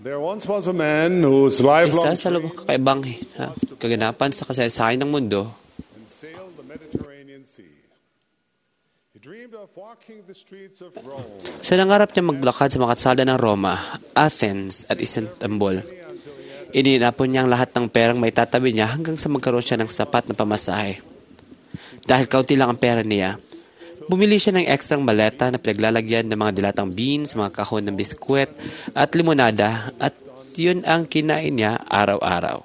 There once was a man whose lifelong Isa sa kakaibang kaganapan sa kasaysayan ng mundo and sailed the Mediterranean Sea. He dreamed of walking the streets of Rome sa nangarap niya maglakad sa mga kalsada ng Roma, Athens at Istanbul. Ininapon niya ang lahat ng perang may tatabi niya hanggang sa magkaroon siya ng sapat na pamasahe. Dahil kaunti lang ang pera niya, bumili siya ng ekstrang maleta na pinaglalagyan ng mga dilatang beans, mga kahon ng biskwit at limonada at yun ang kinain niya araw-araw.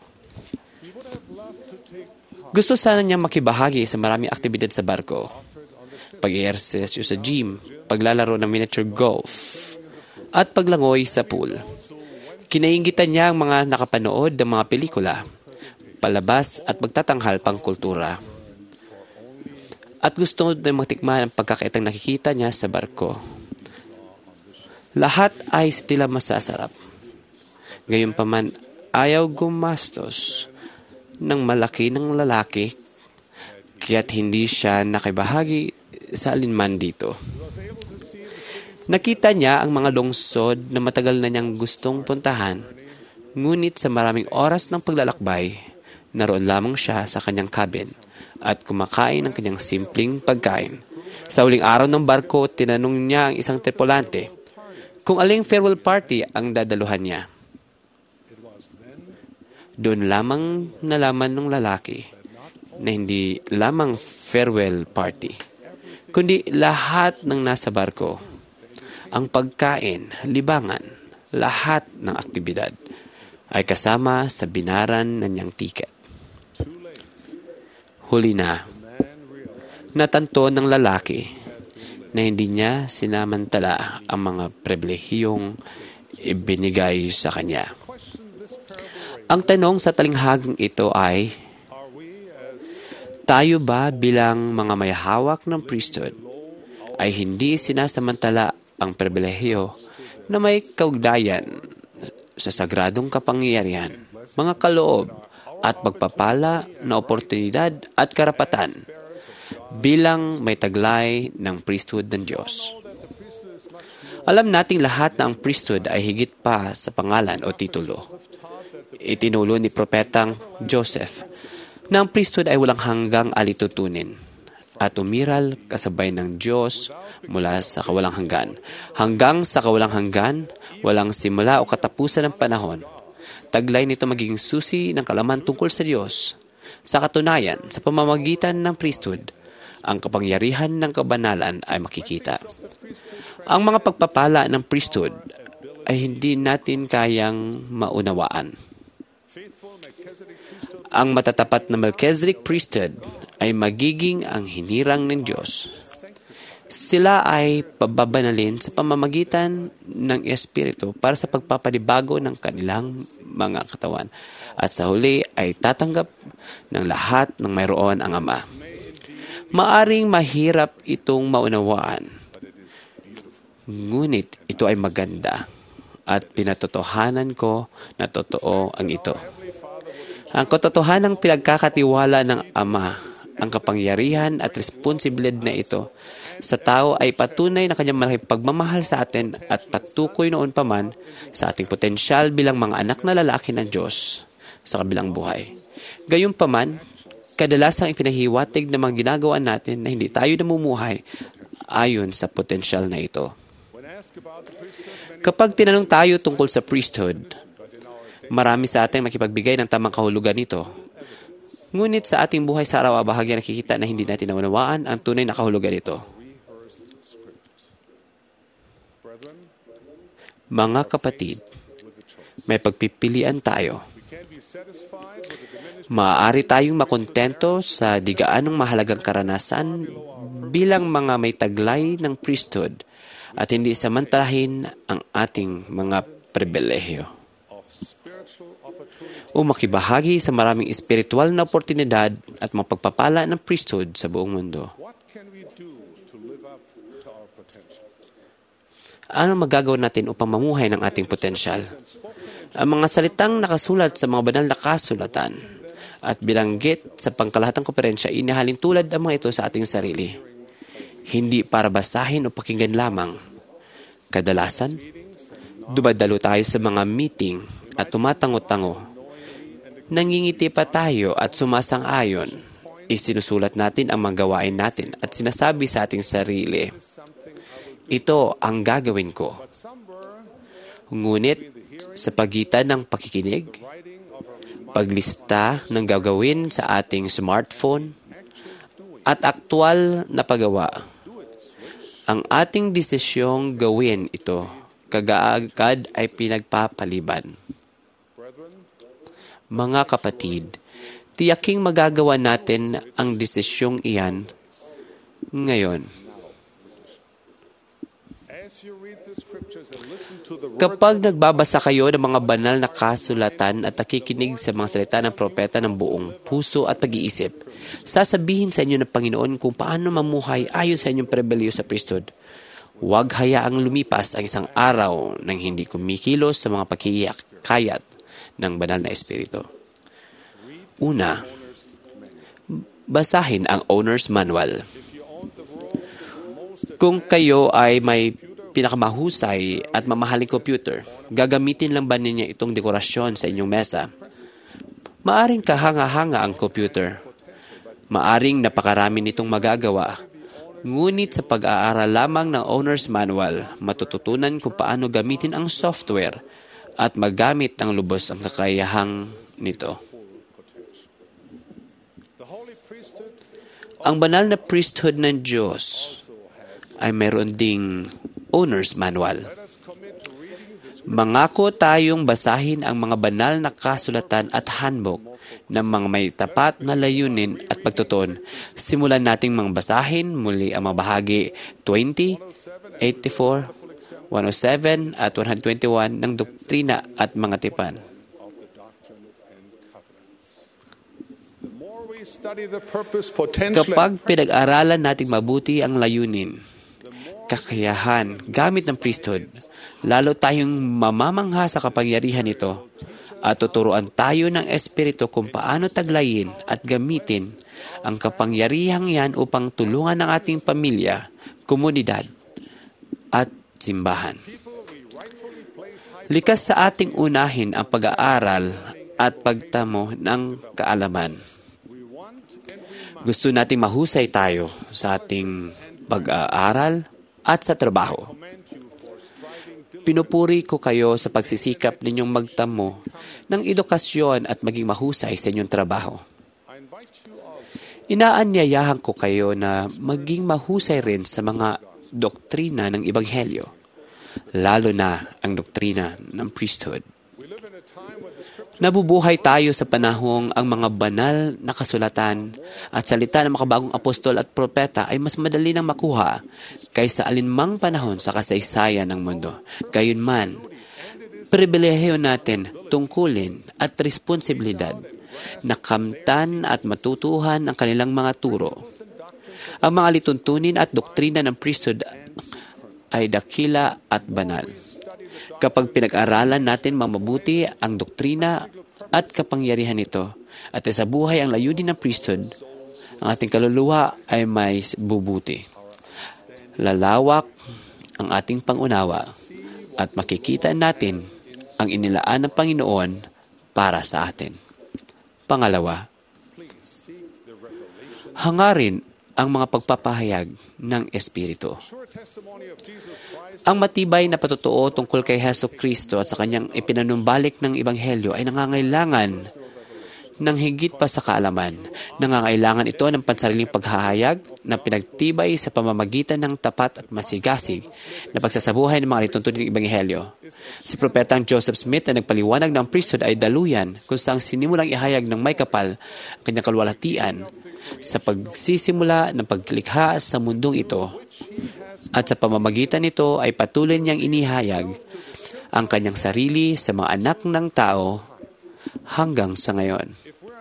Gusto sana niyang makibahagi sa maraming aktibidad sa barko. Pag-ehersesyo sa gym, paglalaro ng miniature golf, at paglangoy sa pool. Kinaingitan niya ang mga nakapanood ng mga pelikula, palabas at magtatanghal pang kultura. At gusto na matikman ang pagkakaitang nakikita niya sa barko. Lahat ay tila masasarap. Gayunpaman, ayaw gumastos ng malaki ng lalaki kaya't hindi siya nakibahagi sa alinman dito. Nakita niya ang mga lungsod na matagal na niyang gustong puntahan, ngunit sa maraming oras ng paglalakbay, naroon lamang siya sa kanyang cabin at kumakain ng kanyang simpleng pagkain. Sa huling araw ng barko, tinanong niya ang isang tripulante kung aling farewell party ang dadaluhan niya. Doon lamang nalaman ng lalaki na hindi lamang farewell party, kundi lahat ng nasa barko, ang pagkain, libangan, lahat ng aktibidad ay kasama sa binaran na niyang tiket. Huli na, natanto ng lalaki na hindi niya sinamantala ang mga pribilehiyong ibinigay sa kanya. Ang tanong sa talinghagang ito ay, tayo ba bilang mga may hawak ng priesthood ay hindi sinasamantala ang pribilehiyo na may kaugnayan sa sagradong kapangyarihan, mga kaloob, at pagpapala na oportunidad at karapatan bilang may taglay ng priesthood ng Diyos. Alam nating lahat na ang priesthood ay higit pa sa pangalan o titulo. Itinulo ni Propetang Joseph na ang priesthood ay walang hanggang alitutunin at umiral kasabay ng Diyos mula sa kawalang hanggan. Hanggang sa kawalang hanggan, walang simula o katapusan ng panahon. Taglay nito magiging susi ng kalaman tungkol sa Diyos. Sa katunayan, sa pamamagitan ng priesthood, ang kapangyarihan ng kabanalan ay makikita. Ang mga pagpapala ng priesthood ay hindi natin kayang maunawaan. Ang matatapat na Melchizedek priesthood ay magiging ang hinirang ng Diyos. Sila ay pababanalin sa pamamagitan ng Espiritu para sa pagpapanibago ng kanilang mga katawan. At sa huli ay tatanggap ng lahat ng mayroon ang Ama. Maaring mahirap itong maunawaan. Ngunit ito ay maganda at pinatotohanan ko na totoo ang ito. Ang katotohanang pinagkakatiwala ng Ama, ang kapangyarihan at responsibilidad na ito sa tao ay patunay na kanyang malaking pagmamahal sa atin at patukoy noon pa man sa ating potensyal bilang mga anak na lalaki ng Diyos sa kabilang buhay. Gayunpaman, kadalasang ipinahiwatig ng mga ginagawa natin na hindi tayo namumuhay ayon sa potensyal na ito. Kapag tinanong tayo tungkol sa priesthood, marami sa ating makipagbigay ng tamang kahulugan nito. Ngunit sa ating buhay sa araw-araw bahagi nakikita na hindi natin naunawaan ang tunay na kahulugan nito. Mga kapatid, may pagpipilian tayo. Maaari tayong makontento sa di gaanong mahalagang karanasan bilang mga may taglay ng priesthood at hindi samantalahin ang ating mga pribilehyo. O makibahagi sa maraming espiritual na oportunidad at mapagpapala ng priesthood sa buong mundo. Ano magagawa natin upang mamuhay ng ating potensyal? Ang mga salitang nakasulat sa mga banal na kasulatan at bilanggit sa pangkalahatang konferensya inihalin tulad ang mga ito sa ating sarili. Hindi para basahin o pakinggan lamang. Kadalasan, Dumadalo tayo sa mga meeting at tumatango-tango. Nangingiti pa tayo at sumasang-ayon. Isinusulat natin ang mga gawain natin at sinasabi sa ating sarili, ito ang gagawin ko. Ngunit sa pagitan ng pakikinig, paglista ng gagawin sa ating smartphone, at aktwal na paggawa, ang ating desisyong gawin ito kagaagad ay pinagpapaliban. Mga kapatid, tiyaking magagawa natin ang desisyong iyan ngayon. Kapag nagbabasa kayo ng mga banal na kasulatan at nakikinig sa mga salita ng propeta ng buong puso at pag-iisip, sasabihin sa inyo ng Panginoon kung paano mamuhay ayon sa inyong pribilehiyo sa priesthood. Huwag hayaang lumipas ang isang araw nang hindi kumikilos sa mga pagkikayat ng banal na espiritu. Una, basahin ang owner's manual. Kung kayo ay may pinakamahusay at mamahaling computer, gagamitin lang ba ninyo itong dekorasyon sa inyong mesa? Maaring kahanga-hanga ang computer. Maaring napakarami nitong magagawa. Ngunit sa pag-aaral lamang ng owner's manual, matututunan kung paano gamitin ang software at magamit ng lubos ang kakayahang nito. Ang banal na priesthood ng Diyos ay mayroon ding owner's manual. Mangako tayong basahin ang mga banal na kasulatan at handbook ng mga may tapat na layunin at pagtutuon. Simulan nating mga basahin muli ang mga bahagi 20, 84, 107 at 121 ng doktrina at mga tipan. Kapag pinag-aralan nating mabuti ang layunin, kakayahan gamit ng priesthood, lalo tayong mamamangha sa kapangyarihan nito at tuturuan tayo ng Espiritu kung paano taglayin at gamitin ang kapangyarihang yan upang tulungan ang ating pamilya, komunidad at simbahan. Likas sa ating unahin ang pag-aaral at pagtamo ng kaalaman. Gusto nating mahusay tayo sa ating pag-aaral at sa trabaho. Pinupuri ko kayo sa pagsisikap ninyong magtamo ng edukasyon at maging mahusay sa inyong trabaho. Inaanyayahan ko kayo na maging mahusay rin sa mga doktrina ng Ebanghelyo, lalo na ang doktrina ng priesthood. Nabubuhay tayo sa panahong ang mga banal na kasulatan at salita ng makabagong apostol at propeta ay mas madali nang makuha kaysa alinmang panahon sa kasaysayan ng mundo. Gayunman, pribilehiyo natin tungkulin at responsibilidad na kamtan at matutuhan ang kanilang mga turo. Ang mga lituntunin at doktrina ng priesthood ay dakila at banal. Kapag pinag-aralan natin mabuti ang doktrina at kapangyarihan nito at sa buhay ang layunin ng priesthood, ang ating kaluluwa ay may bubuti. Lalawak ang ating pangunawa at makikita natin ang inilaan ng Panginoon para sa atin. Pangalawa, hangarin ang mga pagpapahayag ng Espiritu. Ang matibay na patotoo tungkol kay Jesucristo at sa kanyang ipinanumbalik ng Ebanghelyo ay nangangailangan ng higit pa sa kaalaman. Nangangailangan ito ng pansariling paghahayag na pinagtibay sa pamamagitan ng tapat at masigasig na pagsasabuhay ng mga lituntunin ng Ebanghelyo. Si Propetang Joseph Smith na nagpaliwanag ng priesthood ay daluyan kung saan sinimulang ihayag ng may kapal ang kanyang kalwalhatian sa pagsisimula ng paglikha sa mundong ito. At sa pamamagitan nito ay patuloy niyang inihayag ang kanyang sarili sa mga anak ng tao hanggang sa ngayon.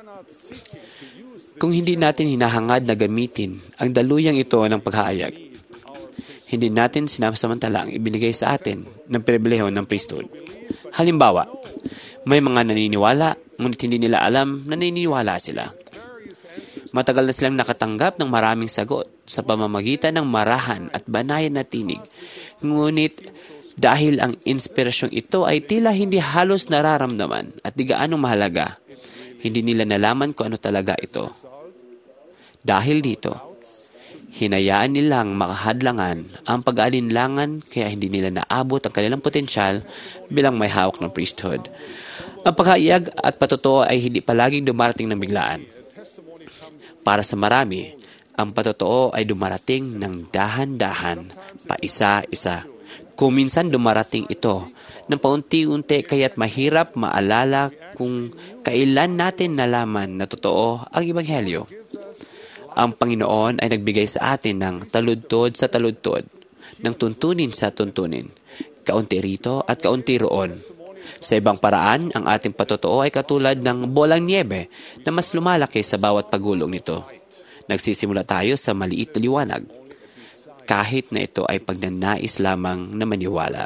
Kung hindi natin hinahangad na gamitin ang daluyang ito ng paghahayag, hindi natin sinasamantala ang ibinigay sa atin ng pribilehiyo ng priesthood. Halimbawa, may mga naniniwala ngunit hindi nila alam na naniniwala sila. Matagal na silang nakatanggap ng maraming sagot sa pamamagitan ng marahan at banayan na tinig. Ngunit Dahil ang inspirasyong ito ay tila hindi halos nararamdaman at di gaano mahalaga, hindi nila nalaman kung ano talaga ito. Dahil dito, hinayaan nilang makahadlangan ang pag-aalinlangan kaya hindi nila naabot ang kanilang potensyal bilang may hawak ng priesthood. Ang paghaiyag at patotoo ay hindi palaging dumarating ng biglaan. Para sa marami, ang patotoo ay dumarating ng dahan-dahan, paisa-isa. Kung minsan dumarating ito ng paunti-unti kaya't mahirap maalala kung kailan natin nalaman na totoo ang Ebanghelyo. Ang Panginoon ay nagbigay sa atin ng taludtod sa taludtod, ng tuntunin sa tuntunin, kaunti rito at kaunti roon. Sa ibang paraan, ang ating patotoo ay katulad ng bolang niebe na mas lumalaki sa bawat pagulong nito. Nagsisimula tayo sa maliit na liwanag, kahit na ito ay pagnanais lamang na maniwala.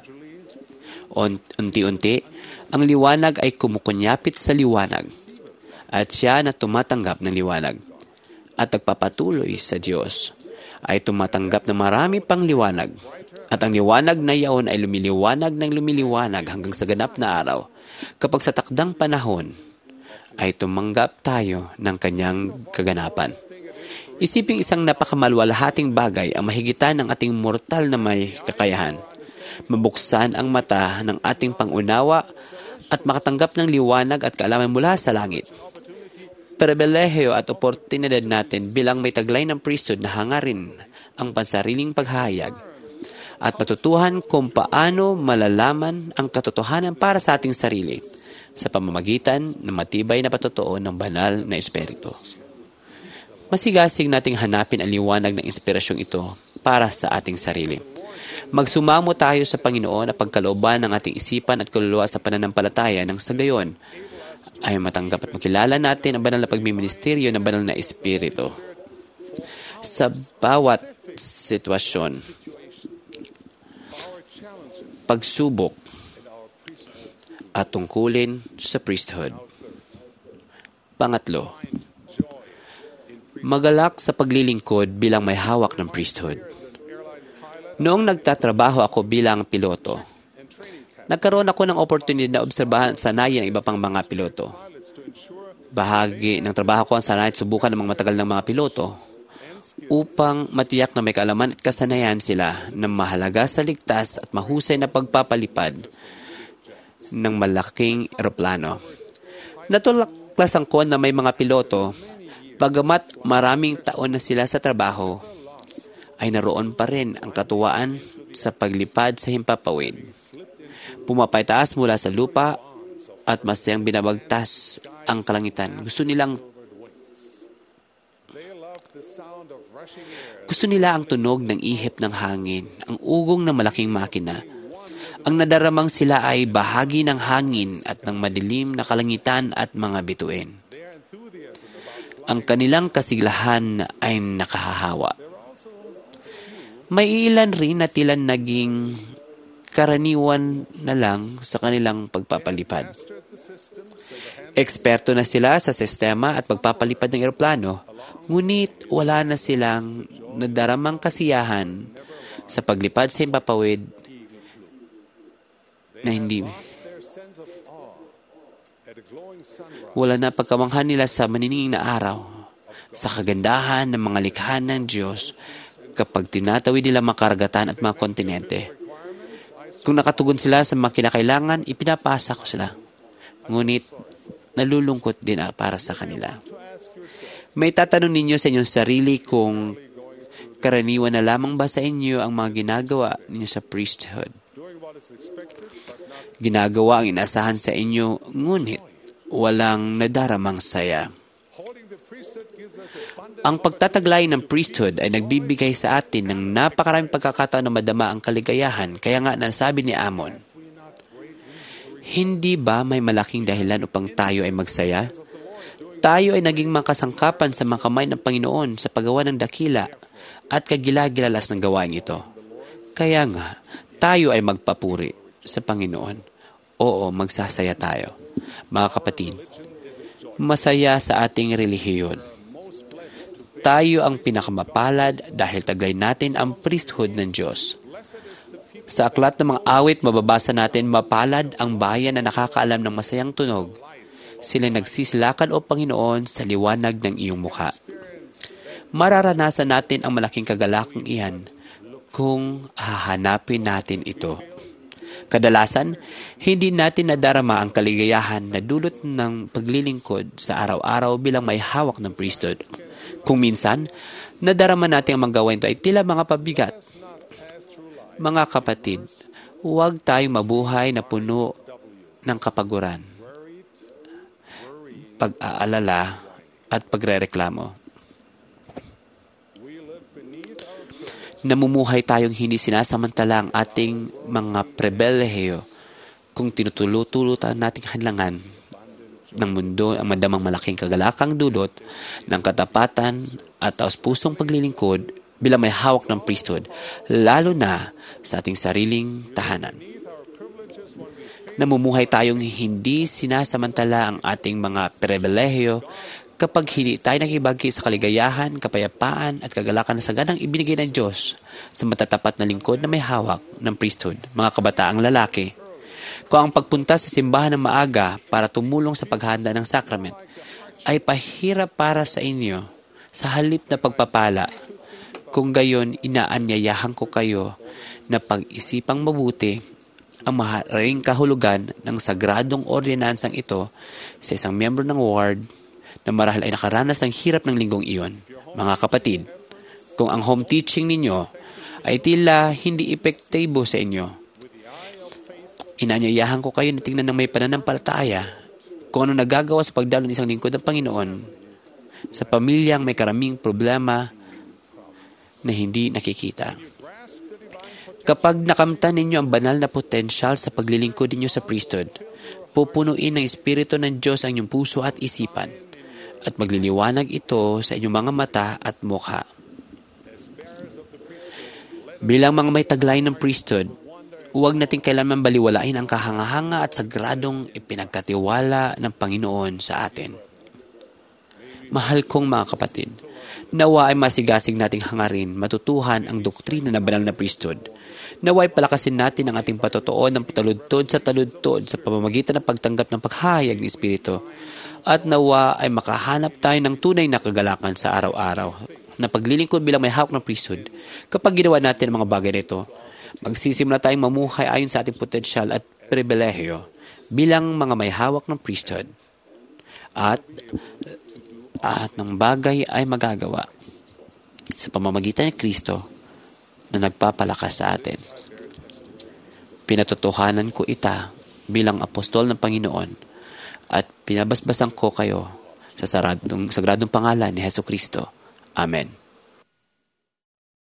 Unti-unti, ang liwanag ay kumukunyapit sa liwanag at siya na tumatanggap ng liwanag at nagpapatuloy sa Diyos ay tumatanggap ng marami pang liwanag at ang liwanag na iyon ay lumiliwanag ng lumiliwanag hanggang sa ganap na araw. Kapag sa takdang panahon ay tumanggap tayo ng kanyang kaganapan. Isiping isang napakamalwalhating bagay ang mahigitan ng ating mortal na may kakayahan. Mabuksan ang mata ng ating pangunawa at makatanggap ng liwanag at kaalaman mula sa langit. Pribilehiyo at oportunidad natin bilang may taglay ng priesthood na hangarin ang pansariling paghahayag at matutuhan kung paano malalaman ang katotohanan para sa ating sarili sa pamamagitan ng matibay na patotoo ng banal na Espiritu. Masigasig nating hanapin ang liwanag ng inspirasyong ito para sa ating sarili. Magsumamo tayo sa Panginoon at pagkalooban ng ating isipan at kaluluwa sa pananampalataya ng sa gayon ay matanggap at makilala natin ang banal na pagmiministeryo ng banal na Espiritu. Sa bawat sitwasyon, pagsubok at tungkulin sa priesthood. Pangatlo, magalak sa paglilingkod bilang may hawak ng priesthood. Noong nagtatrabaho ako bilang piloto, nagkaroon ako ng oportunidad na obserbahan sanayan ng iba pang mga piloto. Bahagi ng trabaho ko ang sanayan at subukan ng mga matagal ng mga piloto upang matiyak na may kaalaman at kasanayan sila na mahalaga sa ligtas at mahusay na pagpapalipad ng malaking eroplano. Natulaklasan ko na may mga piloto, bagamat maraming taon na sila sa trabaho, ay naroon pa rin ang katuwaan sa paglipad sa himpapawid. Pumapaytaas mula sa lupa at masayang binabagtas ang kalangitan. Gusto nila ang tunog ng ihip ng hangin, ang ugong ng malaking makina. Ang nadaramang sila ay bahagi ng hangin at ng madilim na kalangitan at mga bituin. Ang kanilang kasiglahan ay nakahahawa. May ilan rin na tila naging karaniwan na lang sa kanilang pagpapalipad. Eksperto na sila sa sistema at pagpapalipad ng eroplano, ngunit wala na silang nadaramang kasiyahan sa paglipad sa himpapawid na hindi. Wala na pagkamangha nila sa maniningning na araw, sa kagandahan ng mga likha ng Diyos kapag tinatawid nila mga karagatan at mga kontinente. Kung nakatugon sila sa mga kinakailangan, ipinapasa ko sila. Ngunit, nalulungkot din para sa kanila. May tatanong ninyo sa inyong sarili kung karaniwan na lamang ba sa inyo ang mga ginagawa ninyo sa priesthood. Ginagawa ang inaasahan sa inyo, ngunit walang nadaramang saya. Ang pagtataglay ng priesthood ay nagbibigay sa atin ng napakaraming pagkakataon na madama ang kaligayahan. Kaya nga nasabi ni Amon, hindi ba may malaking dahilan upang tayo ay magsaya? Tayo ay naging makasangkapan sa mga kamay ng Panginoon sa paggawa ng dakila at kagilagilalas ng gawain ito. Kaya nga, tayo ay magpapuri sa Panginoon. Oo, magsasaya tayo. Mga kapatid, masaya sa ating relihiyon. Tayo ang pinakamapalad dahil taglay natin ang priesthood ng Diyos. Sa aklat ng mga awit, mababasa natin, mapalad ang bayan na nakakaalam ng masayang tunog. Sila nagsisilakad, O Panginoon, sa liwanag ng iyong mukha. Mararanasan natin ang malaking kagalakang iyan kung hahanapin natin ito. Kadalasan, hindi natin nadarama ang kaligayahan na dulot ng paglilingkod sa araw-araw bilang may hawak ng priesthood. Kung minsan, nadarama natin ang mga gawain ito ay tila mga pabigat. Mga kapatid, huwag tayong mabuhay na puno ng kapaguran, pag-aalala at pagrereklamo. Namumuhay tayong hindi sinasamantala ang ating mga pribilehiyo kung tinutulot-tulutan nating hadlangan ng mundo ang madamang malaking kagalakang dulot ng katapatan at taos-pusong paglilingkod bilang may hawak ng priesthood, lalo na sa ating sariling tahanan. Namumuhay tayong hindi sinasamantala ang ating mga pribilehiyo kapag hindi tayo nakibagi sa kaligayahan, kapayapaan at kagalakan na saganang ibinigay ng Diyos sa matatapat na lingkod na may hawak ng priesthood, mga kabataang lalaki. Kung ang pagpunta sa simbahan ng maaga para tumulong sa paghahanda ng sakrament ay pahirap para sa inyo sa halip na pagpapala, kung gayon inaanyayahan ko kayo na pag-isipang mabuti ang maharing kahulugan ng sagradong ordinansang ito sa isang miyembro ng ward na marahil ay nakaranas ng hirap ng linggong iyon. Mga kapatid, kung ang home teaching ninyo ay tila hindi epektibo sa inyo, inaanyayahan ko kayo na tingnan ng may pananampalataya kung ano nagagawa sa pagdalo ng isang lingkod ng Panginoon sa pamilyang may karaming problema na hindi nakikita. Kapag nakamtan ninyo ang banal na potensyal sa paglilingkod ninyo sa priesthood, pupunuin ng Espiritu ng Diyos ang inyong puso at isipan, at magliliwanag ito sa inyong mga mata at mukha. Bilang mga may taglay ng priesthood, huwag natin kailanman baliwalain ang kahanga-hanga at sagradong ipinagkatiwala ng Panginoon sa atin. Mahal kong mga kapatid, nawa ay masigasig nating hangarin, matutuhan ang doktrina ng banal na priesthood. Nawa ay palakasin natin ang ating patotoo ng taludtod sa pamamagitan ng pagtanggap ng paghahayag ng Espiritu. At nawa ay makahanap tayo ng tunay na kagalakan sa araw-araw na paglilingkod bilang may hawak ng priesthood. Kapag ginawa natin ang mga bagay nito, magsisimula tayong mamuhay ayon sa ating potensyal at pribilehiyo bilang mga may hawak ng priesthood. At ng bagay ay magagawa sa pamamagitan ni Kristo na nagpapalakas sa atin. Pinatotohanan ko ita bilang apostol ng Panginoon at pinabasbasan ko kayo sa sagradong pangalan ni Jesucristo. Amen.